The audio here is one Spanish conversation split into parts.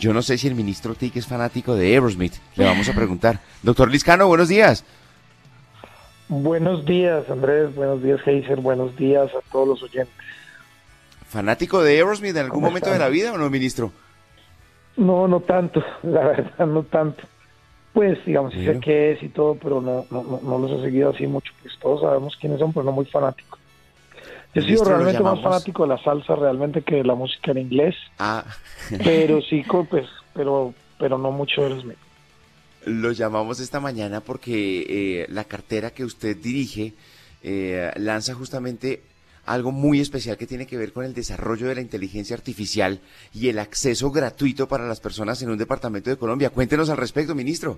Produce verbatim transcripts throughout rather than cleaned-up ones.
Yo no sé si el ministro Tic es fanático de Aerosmith. Le vamos a preguntar. Doctor Liscano, buenos días. Buenos días, Andrés. Buenos días, Heiser. Buenos días a todos los oyentes. ¿Fanático de Aerosmith en algún momento están? de la vida o no, ministro? No, no tanto. La verdad, no tanto. Pues, digamos, sí Bueno. sé qué es y todo, pero no, no, no, no los he seguido así mucho. Pues todos sabemos quiénes son, pero no muy fanáticos. Yo he sido Ministro, lo realmente más llamamos... fanático de la salsa realmente que de la música en inglés, Ah, pero sí, co- pues, pero, pero no mucho de los. lo llamamos esta mañana porque eh, la cartera que usted dirige eh, lanza justamente algo muy especial que tiene que ver con el desarrollo de la inteligencia artificial y el acceso gratuito para las personas en un departamento de Colombia. Cuéntenos al respecto, ministro.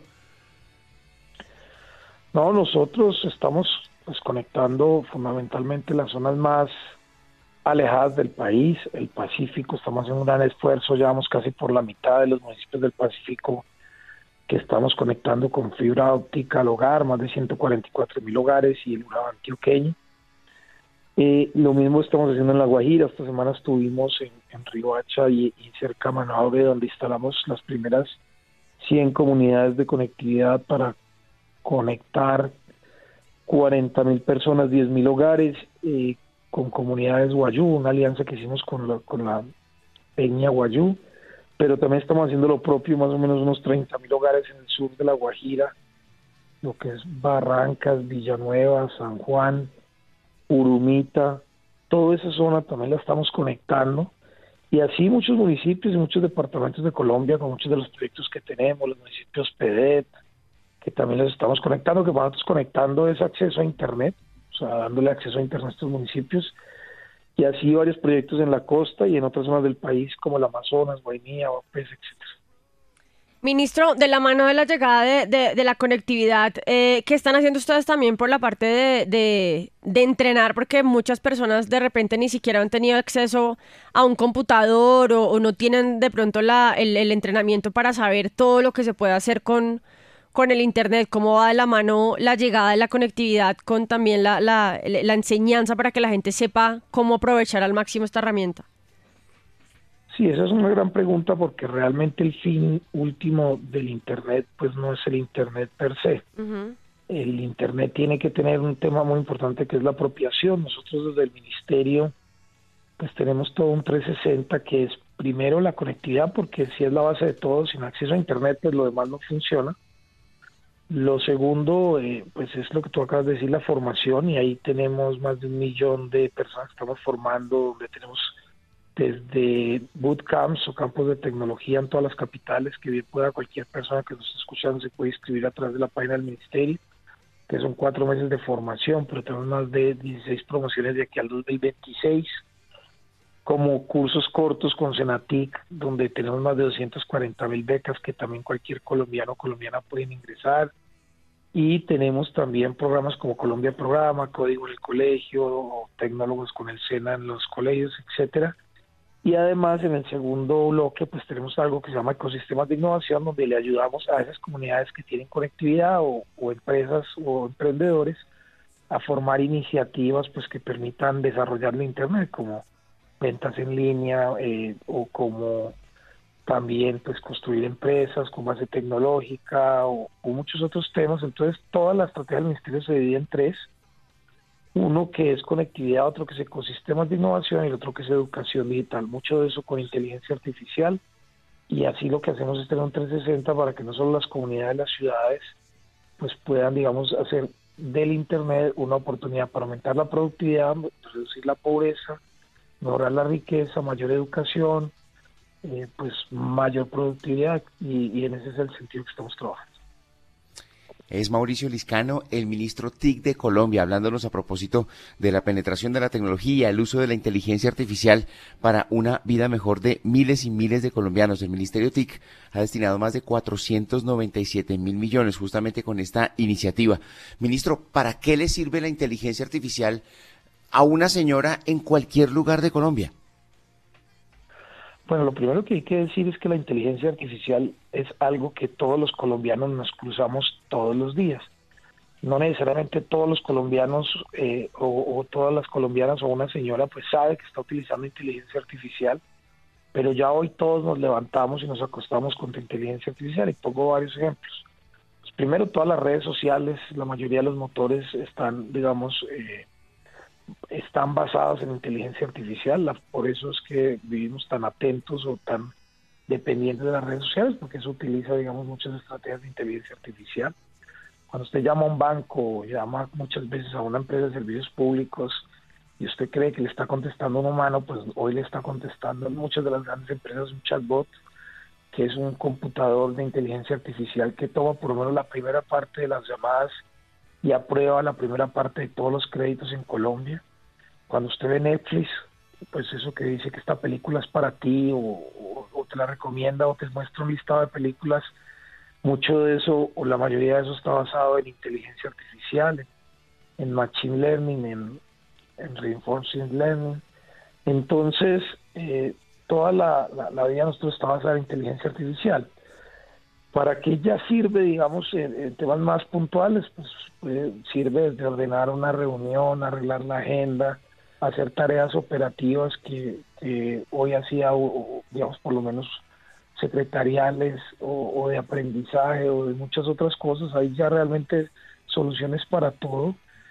No, nosotros estamos pues conectando fundamentalmente las zonas más alejadas del país, el Pacífico. Estamos haciendo un gran esfuerzo, ya vamos casi por la mitad de los municipios del Pacífico que estamos conectando con fibra óptica al hogar, más de ciento cuarenta y cuatro mil hogares y el Urabá antioqueño. Eh, lo mismo estamos haciendo en La Guajira. Esta semana estuvimos en, en Riohacha y, y cerca de Manaure, donde instalamos las primeras cien comunidades de conectividad para conectar cuarenta mil personas, diez mil hogares, eh, con comunidades Guayú, una alianza que hicimos con la, con la Peña Guayú, pero también estamos haciendo lo propio, más o menos unos treinta mil hogares en el sur de La Guajira, lo que es Barrancas, Villanueva, San Juan, Urumita, toda esa zona también la estamos conectando, y así muchos municipios y muchos departamentos de Colombia con muchos de los proyectos que tenemos, los municipios P E D E T, que también los estamos conectando, que nosotros conectando es acceso a Internet, o sea, dándole acceso a Internet a estos municipios, y así varios proyectos en la costa y en otras zonas del país como el Amazonas, Guainía, Guapés, etcétera. Ministro, de la mano de la llegada de, de, de la conectividad, eh, ¿qué están haciendo ustedes también por la parte de, de, de entrenar? Porque muchas personas de repente ni siquiera han tenido acceso a un computador o, o no tienen de pronto la, el, el entrenamiento para saber todo lo que se puede hacer con, con el Internet. ¿Cómo va de la mano la llegada de la conectividad con también la, la, la enseñanza para que la gente sepa cómo aprovechar al máximo esta herramienta? Sí, esa es una gran pregunta porque realmente el fin último del Internet pues no es el Internet per se. Uh-huh. El Internet tiene que tener un tema muy importante que es la apropiación. Nosotros desde el Ministerio pues tenemos todo un trescientos sesenta que es primero la conectividad, porque si es la base de todo, sin acceso a Internet pues lo demás no funciona. Lo segundo eh, pues es lo que tú acabas de decir, la formación, y ahí tenemos más de un millón de personas que estamos formando, donde tenemos desde bootcamps o campos de tecnología en todas las capitales, que bien pueda cualquier persona que nos esté escuchando se puede inscribir a través de la página del Ministerio, que son cuatro meses de formación, pero tenemos más de dieciséis promociones de aquí al dos mil veintiséis, como cursos cortos con Senatic, donde tenemos más de doscientas cuarenta mil becas que también cualquier colombiano o colombiana pueden ingresar, y tenemos también programas como Colombia Programa, Código en el Colegio, o Tecnólogos con el SENA en los colegios, etcétera. Y además en el segundo bloque pues tenemos algo que se llama ecosistemas de innovación, donde le ayudamos a esas comunidades que tienen conectividad o, o empresas o emprendedores a formar iniciativas pues que permitan desarrollar la Internet, como ventas en línea eh, o como también pues construir empresas con base tecnológica o, o muchos otros temas. Entonces toda la estrategia del Ministerio se divide en tres: uno que es conectividad, otro que es ecosistemas de innovación y el otro que es educación digital. Mucho de eso con inteligencia artificial, y así lo que hacemos es tener un trescientos sesenta para que no solo las comunidades, las ciudades pues puedan, digamos, hacer del Internet una oportunidad para aumentar la productividad, reducir la pobreza, mejorar la riqueza, mayor educación, eh, pues mayor productividad, y, y en ese es el sentido que estamos trabajando. Es Mauricio Liscano, el ministro T I C de Colombia, hablándonos a propósito de la penetración de la tecnología, el uso de la inteligencia artificial para una vida mejor de miles y miles de colombianos. El Ministerio T I C ha destinado más de cuatrocientos noventa y siete mil millones justamente con esta iniciativa. Ministro, ¿para qué le sirve la inteligencia artificial a una señora en cualquier lugar de Colombia? Bueno, lo primero que hay que decir es que la inteligencia artificial es algo que todos los colombianos nos cruzamos todos los días. No necesariamente todos los colombianos eh, o, o todas las colombianas o una señora pues sabe que está utilizando inteligencia artificial, pero ya hoy todos nos levantamos y nos acostamos con la inteligencia artificial, y pongo varios ejemplos. Pues primero, todas las redes sociales, la mayoría de los motores están, digamos, eh, están basados en inteligencia artificial, la, por eso es que vivimos tan atentos o tan dependientes de las redes sociales, porque eso utiliza, digamos, muchas estrategias de inteligencia artificial. Cuando usted llama a un banco, llama muchas veces a una empresa de servicios públicos y usted cree que le está contestando un humano, pues hoy le está contestando en muchas de las grandes empresas un chatbot, que es un computador de inteligencia artificial que toma por lo menos la primera parte de las llamadas y aprueba la primera parte de todos los créditos en Colombia. Cuando usted ve Netflix, pues eso que dice que esta película es para ti, o, o, o te la recomienda, o te muestra un listado de películas, mucho de eso, o la mayoría de eso, está basado en inteligencia artificial, en, en machine learning, en, en reinforcement learning. Entonces, eh, toda la, la, la vida de nosotros está basada en inteligencia artificial. ¿Para qué ya sirve, digamos, en, en temas más puntuales? Pues eh, sirve desde ordenar una reunión, arreglar la agenda, hacer tareas operativas que, que hoy hacía, o, digamos, por lo menos secretariales, o, o de aprendizaje, o de muchas otras cosas. Hay ya realmente soluciones para todo.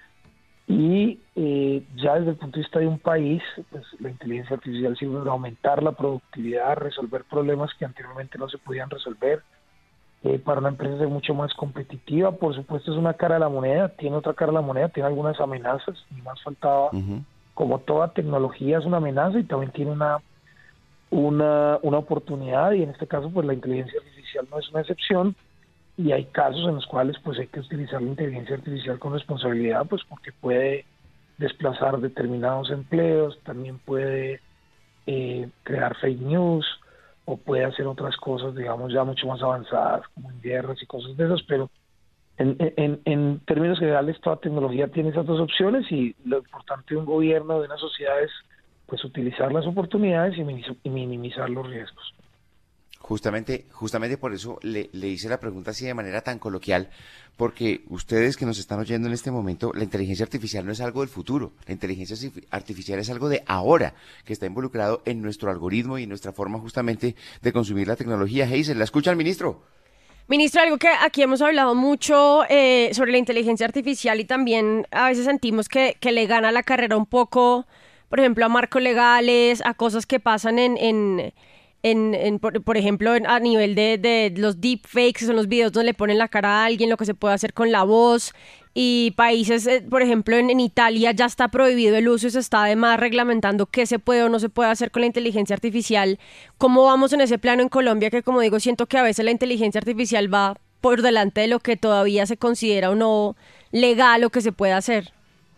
Y eh, ya desde el punto de vista de un país, pues la inteligencia artificial sirve para aumentar la productividad, resolver problemas que anteriormente no se podían resolver. Eh, para una empresa es mucho más competitiva. Por supuesto, es una cara de la moneda, tiene otra cara de la moneda, tiene algunas amenazas, ni más faltaba. Uh-huh. Como toda tecnología es una amenaza, y también tiene una, una, una oportunidad, y en este caso pues la inteligencia artificial no es una excepción, y hay casos en los cuales pues hay que utilizar la inteligencia artificial con responsabilidad, pues porque puede desplazar determinados empleos, también puede eh, crear fake news, o puede hacer otras cosas, digamos, ya mucho más avanzadas, como en guerras y cosas de esas. Pero en, en, en términos generales, toda tecnología tiene esas dos opciones, y lo importante de un gobierno, de una sociedad, es pues utilizar las oportunidades y minimizar los riesgos. Justamente, justamente por eso le, le hice la pregunta así de manera tan coloquial, porque ustedes que nos están oyendo en este momento, la inteligencia artificial no es algo del futuro, la inteligencia artificial es algo de ahora, que está involucrado en nuestro algoritmo y en nuestra forma justamente de consumir la tecnología. Hazel, ¿la escucha el ministro? Ministro, algo que aquí hemos hablado mucho eh, sobre la inteligencia artificial, y también a veces sentimos que, que le gana la carrera un poco, por ejemplo, a marcos legales, a cosas que pasan en... en En, en, por, por ejemplo, en, a nivel de, de los deepfakes, que son los videos donde le ponen la cara a alguien, lo que se puede hacer con la voz. Y países, eh, por ejemplo, en, en Italia ya está prohibido el uso, y se está además reglamentando qué se puede o no se puede hacer con la inteligencia artificial. ¿Cómo vamos en ese plano en Colombia? Que, como digo, siento que a veces la inteligencia artificial va por delante de lo que todavía se considera o no legal o que se puede hacer.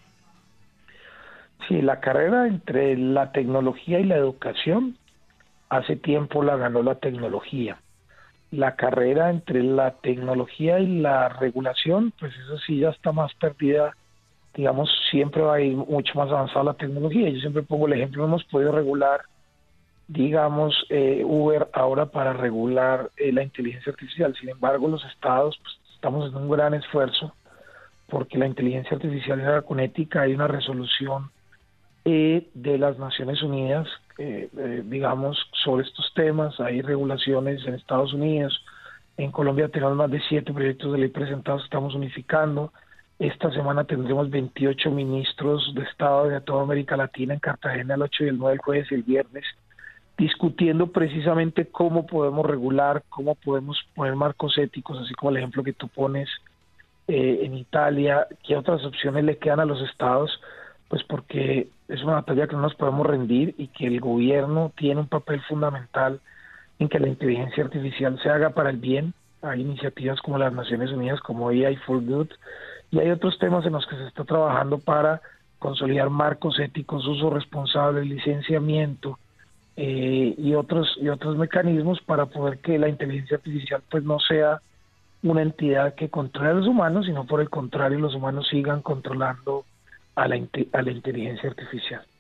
Sí, la carrera entre la tecnología y la educación, hace tiempo la ganó la tecnología. La carrera entre la tecnología y la regulación, pues eso sí ya está más perdida. Digamos, siempre va a ir mucho más avanzada la tecnología. Yo siempre pongo el ejemplo, hemos podido regular, digamos, eh, Uber ahora para regular eh, la inteligencia artificial. Sin embargo, los estados, pues, estamos en un gran esfuerzo, porque la inteligencia artificial era con ética. Hay una resolución eh, de las Naciones Unidas, Eh, eh, digamos, sobre estos temas. Hay regulaciones en Estados Unidos. En Colombia tenemos más de siete proyectos de ley presentados, estamos unificando. Esta semana tendremos veintiocho ministros de Estado de toda América Latina en Cartagena, el ocho y el nueve, el jueves y el viernes, discutiendo precisamente cómo podemos regular, cómo podemos poner marcos éticos, así como el ejemplo que tú pones eh, en Italia. ¿Qué otras opciones le quedan a los estados? Pues porque es una batalla que no nos podemos rendir, y que el gobierno tiene un papel fundamental en que la inteligencia artificial se haga para el bien. Hay iniciativas como las Naciones Unidas, como A I for Good, y hay otros temas en los que se está trabajando para consolidar marcos éticos, uso responsable, licenciamiento eh, y otros y otros mecanismos para poder que la inteligencia artificial pues no sea una entidad que controle a los humanos, sino por el contrario, los humanos sigan controlando a la, a la inteligencia artificial.